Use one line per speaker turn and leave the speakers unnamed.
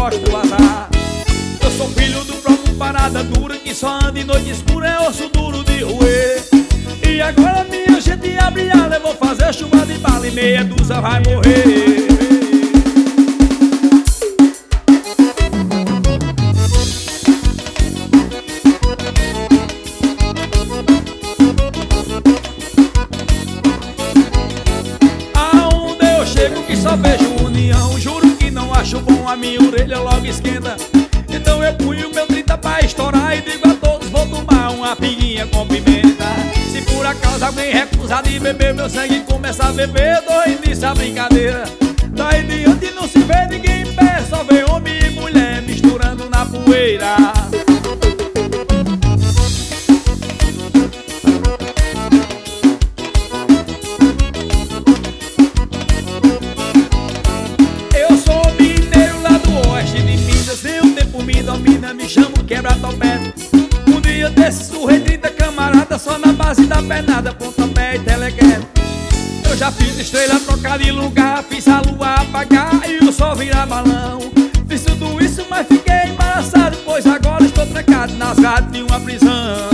gosto do azar. Eu sou filho do próprio parada dura, que só anda em noite escura, é osso duro de roer. E agora minha gente abre ala, eu vou fazer chuva de bala e meia dúzia vai morrer. Aonde eu chego que só vejo união, juro que não acho bom, a minha orelha logo esquenta. Então eu punho meu 30 pra estourar e digo a todos, vou tomar uma pinguinha com pimenta. Se por acaso alguém recusar de beber, meu sangue começa a beber, eu dou início à brincadeira. Daí diante não se vê ninguém em pé, só vê homem e mulher misturando na poeira. Eu sou mineiro lá do oeste de Minas, meu tempo me domina, me chamo quebra-topete. Um dia desse surrei 30 camaradas só na base da pernada, pontapé e telequete. Eu já fiz estrela trocar de lugar, fiz a lua apagar e o sol virar balão. Fiz tudo isso, mas fiquei embaraçado, pois agora estou trancado nas grades de uma prisão.